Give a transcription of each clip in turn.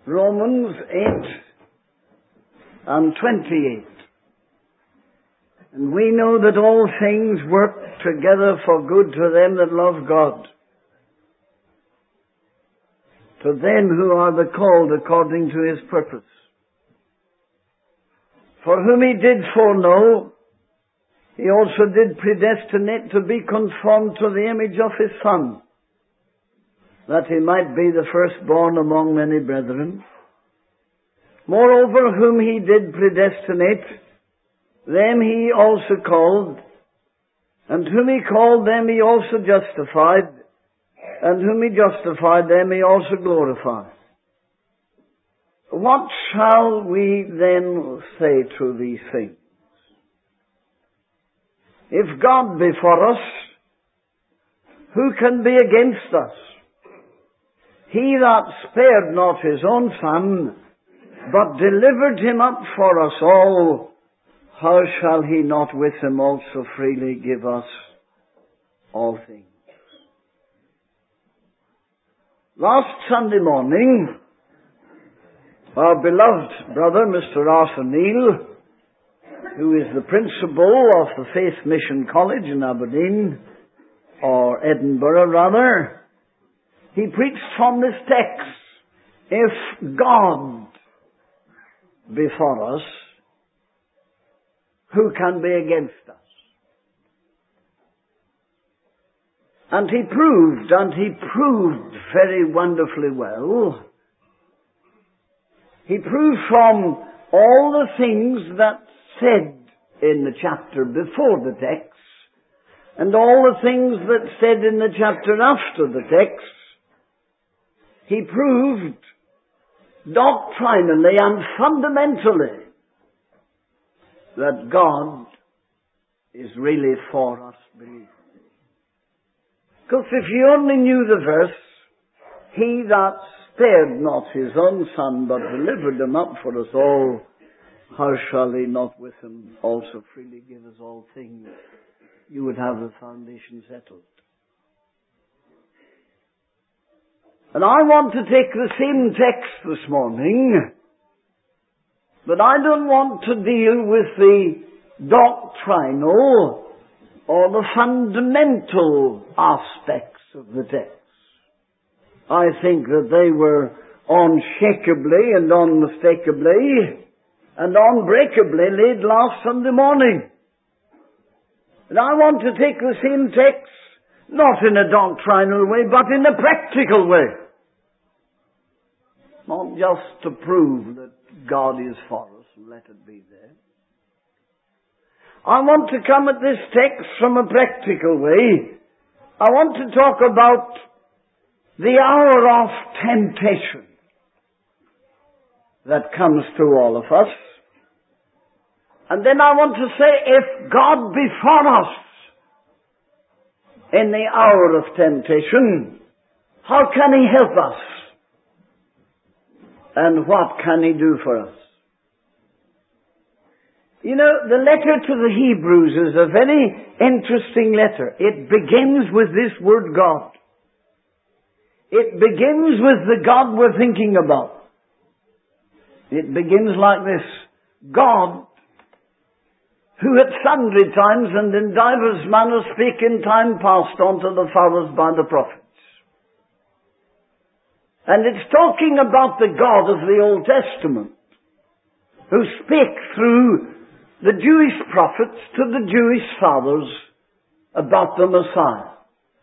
Romans 8 and 28. And we know that all things work together for good to them that love God, to them who are the called according to His purpose. For whom He did foreknow, He also did predestinate to be conformed to the image of His Son, that He might be the firstborn among many brethren. Moreover, whom He did predestinate, them He also called, and whom He called, them He also justified, and whom He justified, them He also glorified. What shall we then say to these things? If God be for us, who can be against us? He that spared not His own Son, but delivered Him up for us all, how shall He not with Him also freely give us all things? Last Sunday morning, our beloved brother, Mr. Arthur Neal, who is the principal of the Faith Mission College in Aberdeen, or Edinburgh rather, he preached from this text, if God be for us, who can be against us? And he proved very wonderfully well. He proved from all the things that said in the chapter before the text, and all the things that said in the chapter after the text, he proved doctrinally and fundamentally that God is really for us believers. Because if you only knew the verse, He that spared not His own Son, but delivered Him up for us all, how shall He not with Him also freely give us all things? You would have the foundation settled. And I want to take the same text this morning, but I don't want to deal with the doctrinal or the fundamental aspects of the text. I think that they were unshakably and unmistakably and unbreakably laid last Sunday morning. And I want to take the same text, not in a doctrinal way, but in a practical way. Not just to prove that God is for us, and let it be there. I want to come at this text from a practical way. I want to talk about the hour of temptation that comes to all of us. And then I want to say, if God be for us in the hour of temptation, how can He help us? And what can He do for us? You know, the letter to the Hebrews is a very interesting letter. It begins with this word God. It begins with the God we're thinking about. It begins like this: God, who at sundry times and in divers manners spake in time past unto the fathers by the prophets. And it's talking about the God of the Old Testament, who spake through the Jewish prophets to the Jewish fathers about the Messiah.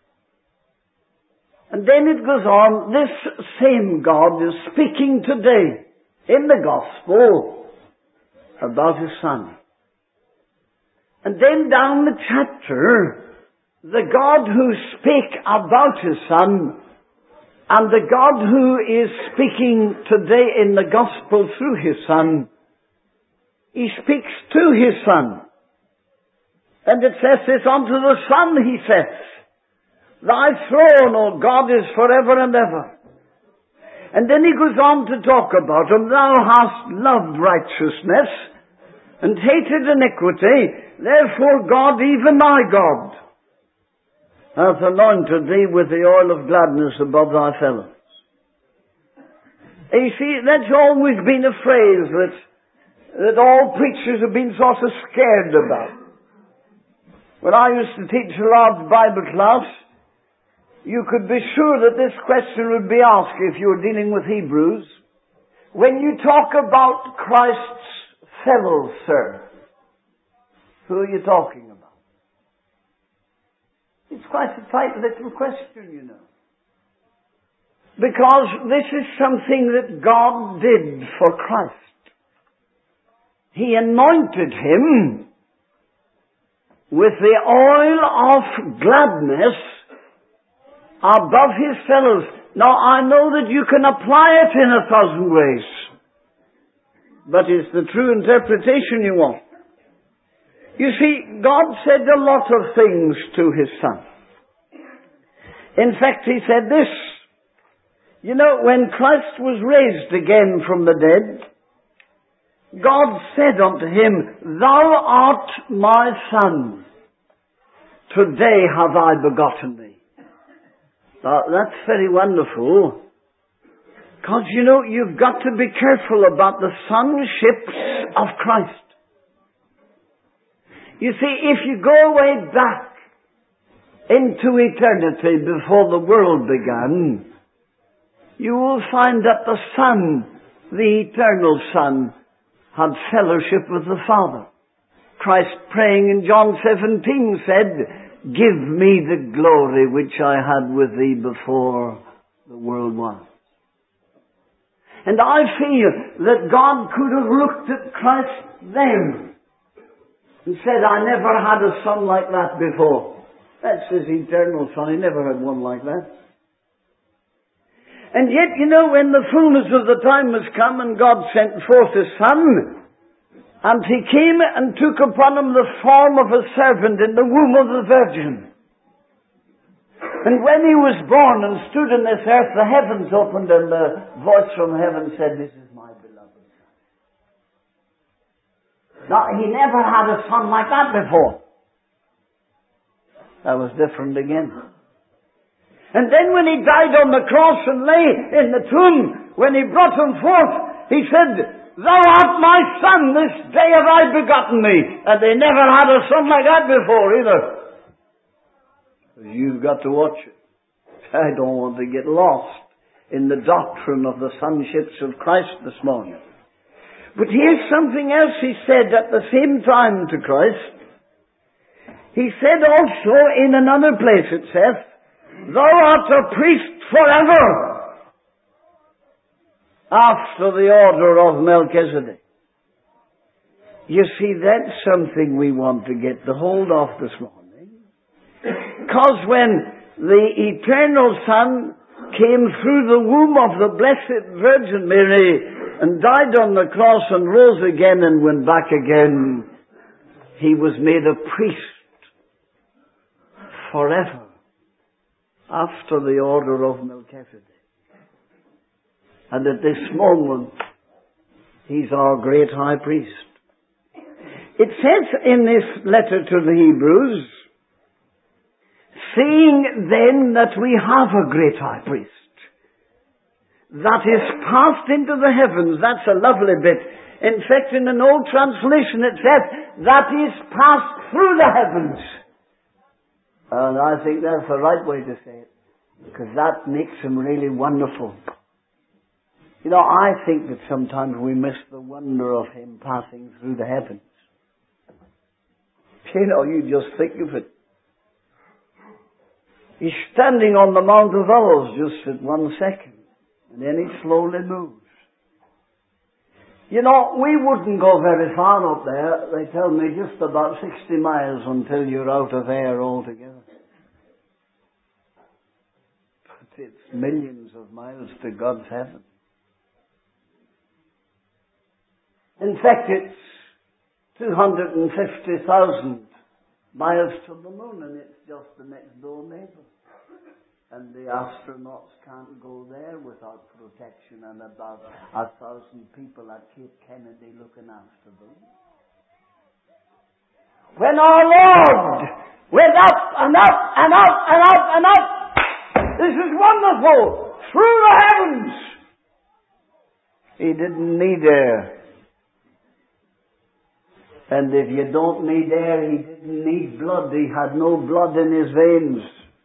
And then it goes on, this same God is speaking today in the Gospel about His Son. And then down the chapter, the God who spake about His Son and the God who is speaking today in the Gospel through His Son, He speaks to His Son. And it says this, unto the Son He says, Thy throne, O God, is forever and ever. And then He goes on to talk about Him. Thou hast loved righteousness and hated iniquity. Therefore God, even thy God, hath anointed thee with the oil of gladness above thy fellows. You see, that's always been a phrase that all preachers have been sort of scared about. When I used to teach a large Bible class, you could be sure that this question would be asked if you were dealing with Hebrews. When you talk about Christ's fellows, sir, who are you talking about? It's quite a tight little question, you know. Because this is something that God did for Christ. He anointed him with the oil of gladness above his fellows. Now, I know that you can apply it in 1,000 ways. But it's the true interpretation you want. You see, God said a lot of things to his Son. In fact, he said this. You know, when Christ was raised again from the dead, God said unto him, Thou art my Son. Today have I begotten thee. Now, that's very wonderful. Because, you know, you've got to be careful about the sonships of Christ. You see, if you go way back into eternity before the world began, you will find that the Son, the eternal Son, had fellowship with the Father. Christ, praying in John 17, said, Give me the glory which I had with thee before the world was. And I feel that God could have looked at Christ then and said, I never had a son like that before. That's his eternal Son. He never had one like that. And yet, you know, when the fullness of the time was come and God sent forth his Son, and he came and took upon him the form of a servant in the womb of the Virgin. And when he was born and stood in this earth, the heavens opened and the voice from heaven said, This is my beloved Son. Now, he never had a son like that before. That was different again. And then when he died on the cross and lay in the tomb, when he brought him forth, he said, Thou art my Son, this day have I begotten thee. And they never had a son like that before either. You've got to watch it. I don't want to get lost in the doctrine of the sonships of Christ this morning. But here's something else he said at the same time to Christ. He said also in another place, it says, Thou art a priest forever, after the order of Melchizedek. You see, that's something we want to get the hold of this morning. Because when the eternal Son came through the womb of the Blessed Virgin Mary and died on the cross and rose again and went back again, he was made a priest forever, after the order of Melchizedek. And at this moment, he's our great high priest. It says in this letter to the Hebrews, Seeing then that we have a great high priest, that is passed into the heavens. That's a lovely bit. In fact, in an old translation it says, that is passed through the heavens. And I think that's the right way to say it, because that makes him really wonderful. You know, I think that sometimes we miss the wonder of him passing through the heavens. You know, you just think of it. He's standing on the Mount of Olives just at 1 second, and then he slowly moves. You know, we wouldn't go very far up there. They tell me just about 60 miles until you're out of air altogether. But it's millions of miles to God's heaven. In fact, it's 250,000 miles to the moon, and it's just the next door neighbor. And the astronauts can't go there without protection and about 1,000 people at Cape Kennedy looking after them. When our Lord went up and up and up and up and up, this is wonderful, through the heavens, He didn't need air. And if you don't need air, He didn't need blood. He had no blood in His veins.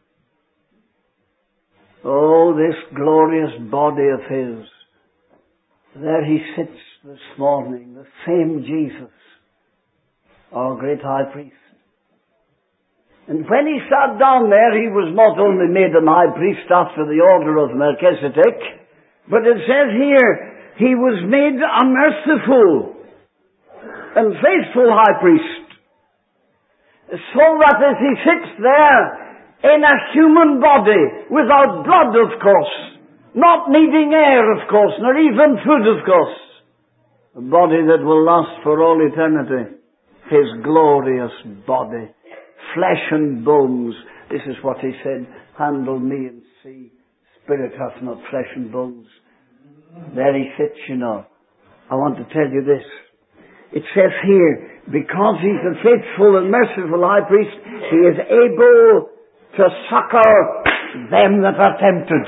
Oh, this glorious body of His. There He sits this morning, the same Jesus, our great high priest. And when He sat down there, He was not only made an high priest after the order of Melchizedek, but it says here, He was made a merciful and faithful high priest. So that as He sits there in a human body, without blood of course, not needing air of course, nor even food of course, a body that will last for all eternity, His glorious body, flesh and bones. This is what He said, handle me and see, spirit hath not flesh and bones. There He sits, you know. I want to tell you this. It says here, because He's a faithful and merciful high priest, He is able to succor them that are tempted.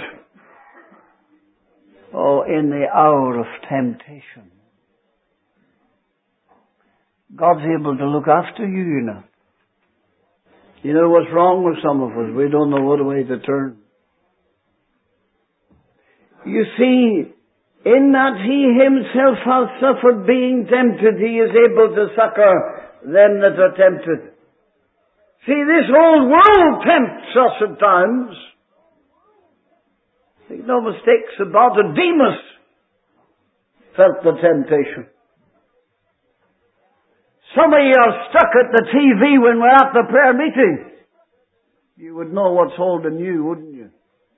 Oh, in the hour of temptation. God's able to look after you, you know. You know what's wrong with some of us? We don't know what way to turn. You see, in that He Himself has suffered being tempted, He is able to succor them that are tempted. See, this whole world tempts us at times. Make no mistakes about it. Demas felt the temptation. Some of you are stuck at the TV when we're at the prayer meeting. You would know what's holding you, wouldn't you?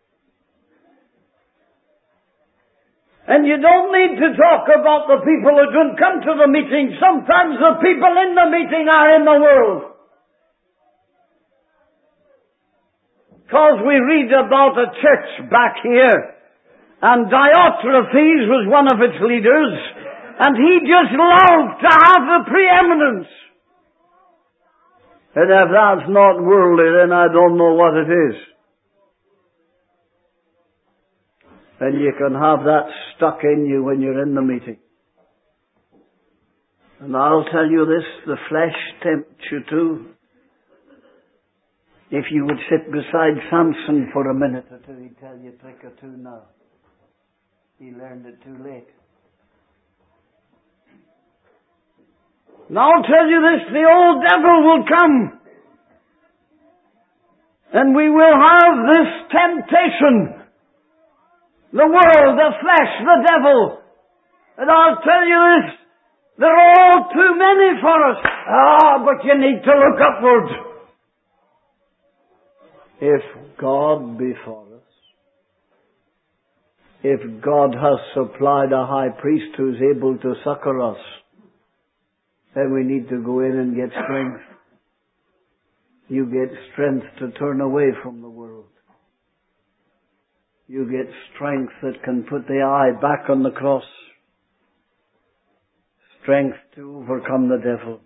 And you don't need to talk about the people who don't come to the meeting. Sometimes the people in the meeting are in the world. Because we read about a church back here, and Diotrephes was one of its leaders, and he just loved to have the preeminence. And if that's not worldly, then I don't know what it is. And you can have that stuck in you when you're in the meeting. And I'll tell you this, the flesh tempts you too. If you would sit beside Samson for a minute or two, he'd tell you a trick or two now. He learned it too late. Now I'll tell you this, the old devil will come. And we will have this temptation. The world, the flesh, the devil. And I'll tell you this, they're all too many for us. But you need to look upward. If God be for us, if God has supplied a high priest who's able to succor us, then we need to go in and get strength. You get strength to turn away from the world. You get strength that can put the eye back on the cross. Strength to overcome the devil.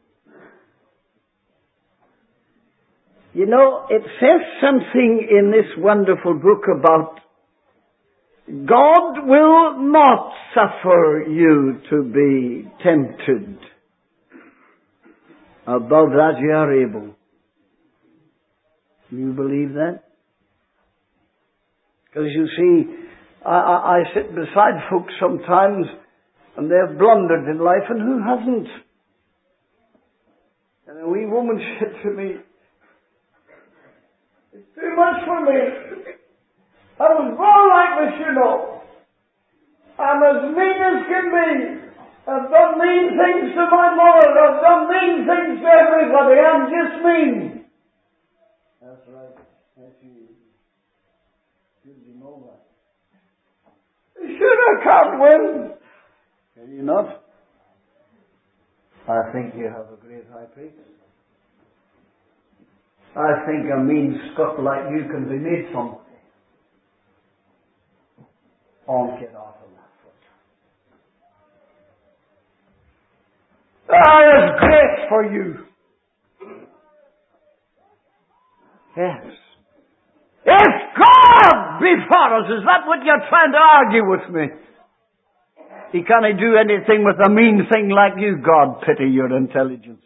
You know, it says something in this wonderful book about God will not suffer you to be tempted above that you are able. Do you believe that? Because you see, I sit beside folks sometimes and they've blundered in life, and who hasn't? And a wee woman said to me, "It's too much for me. I was born like this, you know. I'm as mean as can be. I've done mean things to my mother. I've done mean things to everybody. I'm just mean." That's right. That's you. Did you know that? Sure, I can't win. Can you not? I think you have a great high priest. I think a mean scut like you can be made somebody. Get off of that foot. It's great for you. Yes. If God be for us, is that what you're trying to argue with me? He can't do anything with a mean thing like you. God pity your intelligence.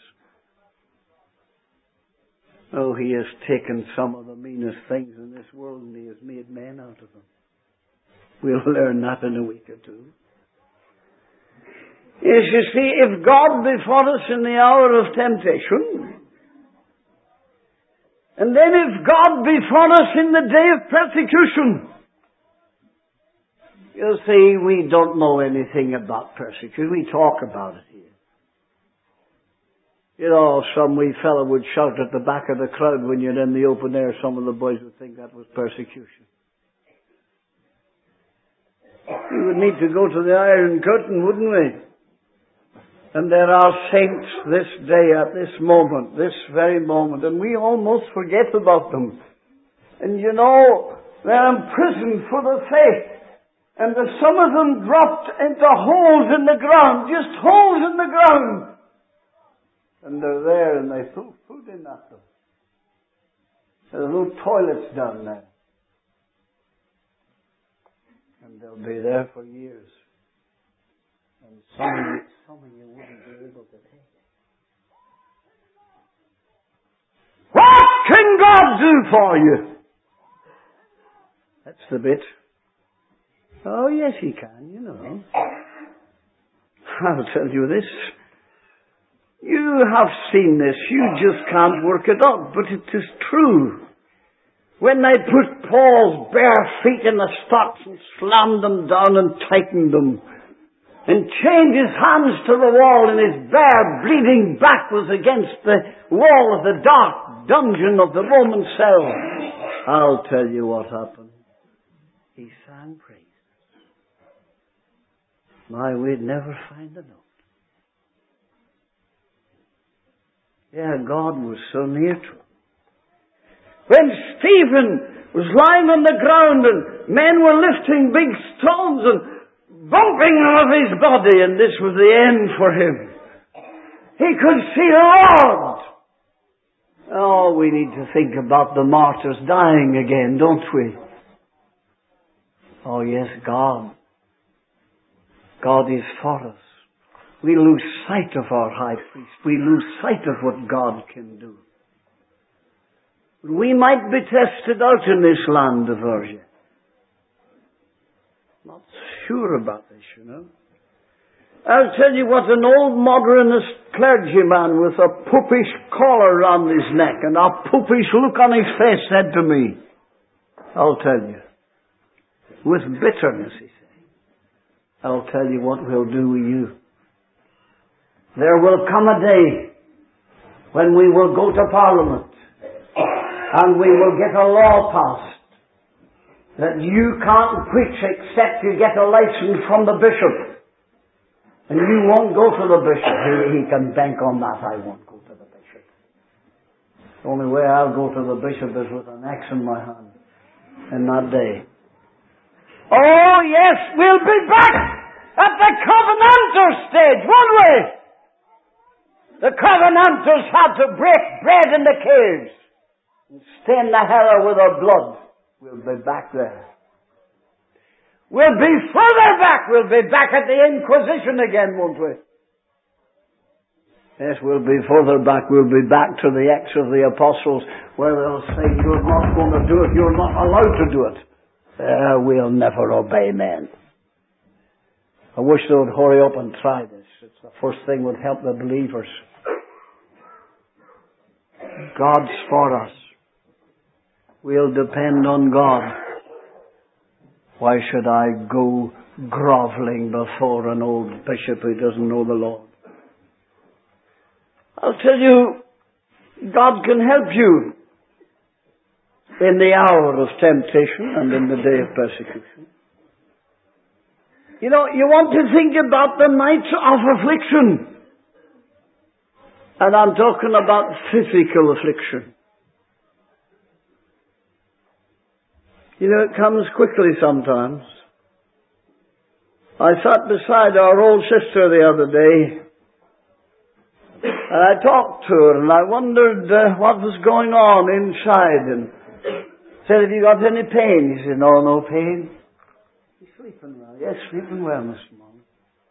Oh, He has taken some of the meanest things in this world and He has made men out of them. We'll learn that in a week or two. Yes, you see, if God be for us in the hour of temptation, and then if God be for us in the day of persecution, you see, we don't know anything about persecution. We talk about it here. You know, some wee fellow would shout at the back of the crowd when you're in the open air. Some of the boys would think that was persecution. We would need to go to the Iron Curtain, wouldn't we? And there are saints this day, at this moment, this very moment, and we almost forget about them. And you know, they're imprisoned for the faith. And some of them dropped into holes in the ground, just holes in the ground. And they're there and they threw food in at them. There's no toilets down there. And they'll be there for years. And some of you wouldn't be able to take it. What can God do for you? That's the bit. Oh, yes, He can, you know. I'll tell you this. You have seen this. You just can't work it out. But it is true. When they put Paul's bare feet in the stocks and slammed them down and tightened them, and chained his hands to the wall and his bare bleeding back was against the wall of the dark dungeon of the Roman cell, I'll tell you what happened. He sang praise. My, we'd never find a note. Yeah, God was so near to him. When Stephen was lying on the ground and men were lifting big stones and bumping out of his body, and this was the end for him, he could see the Lord. Oh, we need to think about the martyrs dying again, don't we? Oh, yes, God. God is for us. We lose sight of our high priest. We lose sight of what God can do. We might be tested out in this land of ours yet. Not sure about this, you know. I'll tell you what an old modernist clergyman with a poopish collar round his neck and a poopish look on his face said to me. I'll tell you. With bitterness, he said. I'll tell you what we'll do with you. There will come a day when we will go to Parliament and we will get a law passed that you can't preach except you get a license from the bishop. And you won't go to the bishop. He can bank on that. I won't go to the bishop. The only way I'll go to the bishop is with an axe in my hand in that day. Oh, yes, we'll be back at the Covenanter stage, won't we? The Covenanters had to break bread in the caves and stain the hair with their blood. We'll be back there. We'll be further back. We'll be back at the Inquisition again, won't we? Yes, we'll be further back. We'll be back to the Acts of the Apostles where they'll say, you're not going to do it. You're not allowed to do it. We'll never obey men. I wish they would hurry up and try this. It's the first thing would help the believers. God's for us. We'll depend on God. Why should I go groveling before an old bishop who doesn't know the Lord? I'll tell you, God can help you in the hour of temptation and in the day of persecution. You know, you want to think about the nights of affliction. And I'm talking about physical affliction. You know, it comes quickly sometimes. I sat beside our old sister the other day, and I talked to her, and I wondered what was going on inside, and said, have you got any pain? She said, no pain. He's sleeping well. Yes, sleeping well this morning.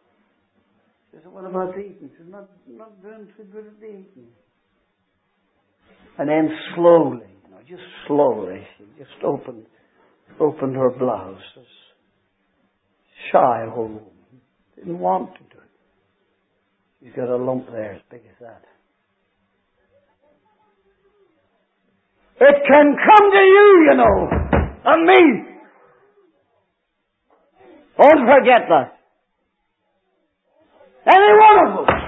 She said, what about the eating? She said, not doing too good at the eating. And then slowly, just slowly, she just opened her blouse. Shy old woman. Didn't want to do it. She's got a lump there as big as that. It can come to you, and me. Don't forget that. Any one of us.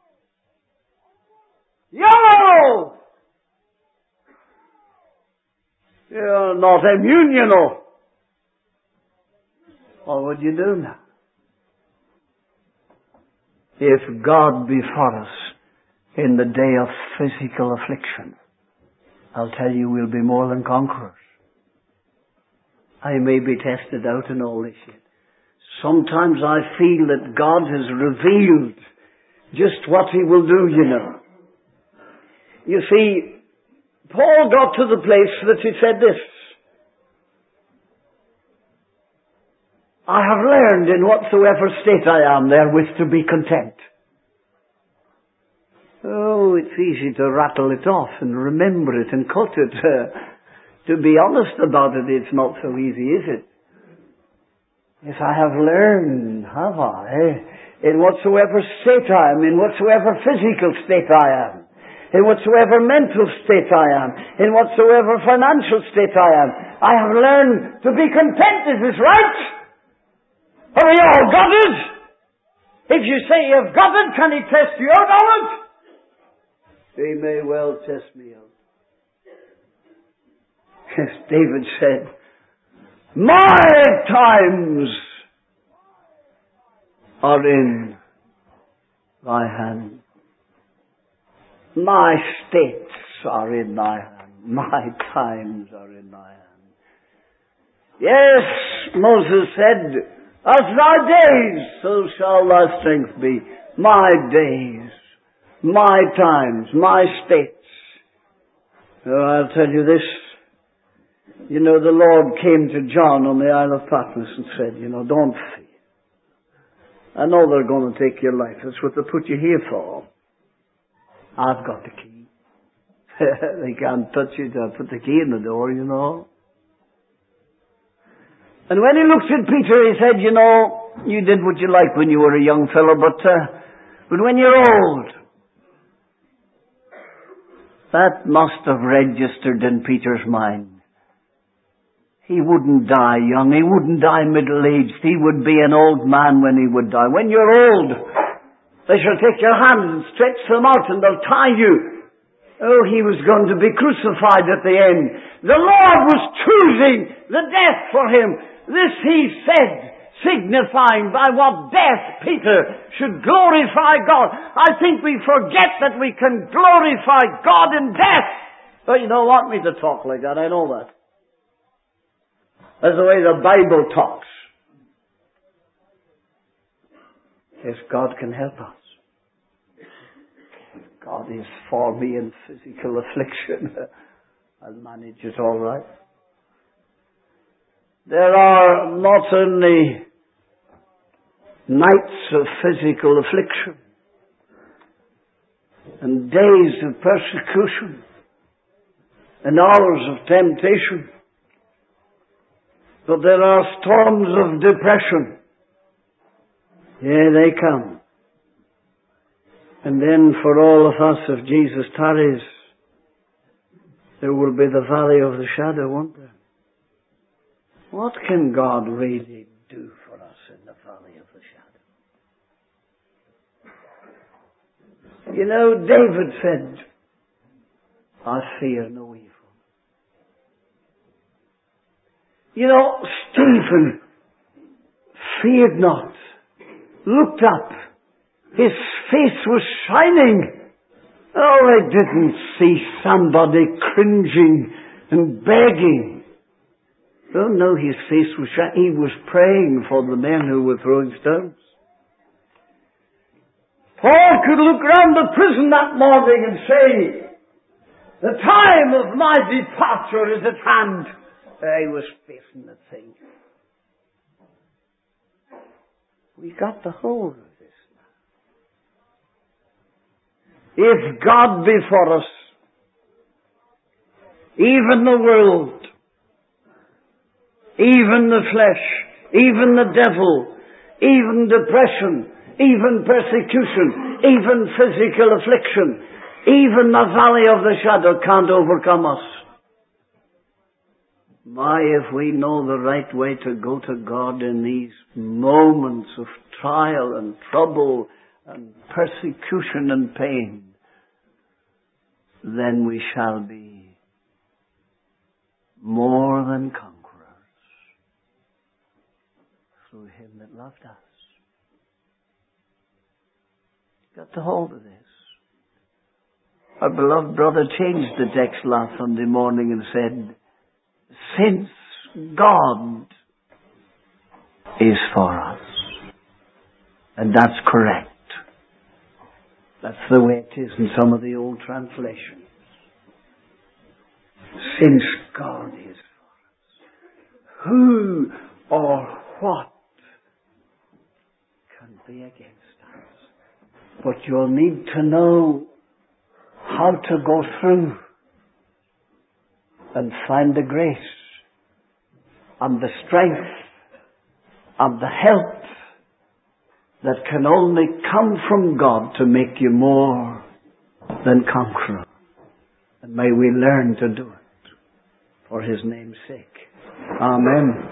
Young or old. You're not immune, What would you do now? If God be for us in the day of physical affliction, I'll tell you we'll be more than conquerors. I may be tested out in all this yet. Sometimes I feel that God has revealed just what He will do, You see, Paul got to the place that he said this. I have learned in whatsoever state I am therewith to be content. Oh, it's easy to rattle it off and remember it and quote it. To be honest about it, it's not so easy, is it? Yes, I have learned, have I? In whatsoever state I am, in whatsoever physical state I am, in whatsoever mental state I am, in whatsoever financial state I am, I have learned to be content. Is this right? Have we all got it? If you say you've got it, can He test you out on it? He may well test me out. Yes, David said, my times are in Thy hand. My states are in Thy hand. My times are in Thy hand. Yes, Moses said, as thy days, so shall thy strength be. My days, my times, my states. Oh, I'll tell you this. The Lord came to John on the Isle of Patmos and said, don't fear. I know they're going to take your life. That's what they put you here for. I've got the key. They can't touch it. I'll put the key in the door, And when he looked at Peter, he said, you did what you liked when you were a young fellow, but when you're old, that must have registered in Peter's mind. He wouldn't die young. He wouldn't die middle-aged. He would be an old man when he would die. When you're old, they shall take your hands and stretch them out and they'll tie you. Oh, he was going to be crucified at the end. The Lord was choosing the death for him. This he said, signifying by what death Peter should glorify God. I think we forget that we can glorify God in death. But you don't want me to talk like that, I know that. That's the way the Bible talks. Yes, God can help us. God is for me in physical affliction. I'll manage it all right. There are not only nights of physical affliction and days of persecution and hours of temptation, but there are storms of depression. Yeah, they come. And then for all of us, if Jesus tarries, there will be the valley of the shadow, won't there? What can God really do for us in the valley of the shadow? David said, I fear no evil. Stephen feared not, looked up. His face was shining. Oh, I didn't see somebody cringing and begging. Oh, no, his face was shining. He was praying for the men who were throwing stones. Paul could look round the prison that morning and say, the time of my departure is at hand. He was facing the thing. We got the hold of this now. If God be for us, even the world, even the flesh, even the devil, even depression, even persecution, even physical affliction, even the valley of the shadow can't overcome us. My, if we know the right way to go to God in these moments of trial and trouble and persecution and pain, then we shall be more than conquerors through Him that loved us. Got to hold of this. Our beloved brother changed the text last Sunday morning and said, since God is for us. And that's correct. That's the way it is in some of the old translations. Since God is for us, who or what can be against us? But you'll need to know how to go through and find the grace and the strength and the help that can only come from God to make you more than conqueror. And may we learn to do it for His name's sake. Amen.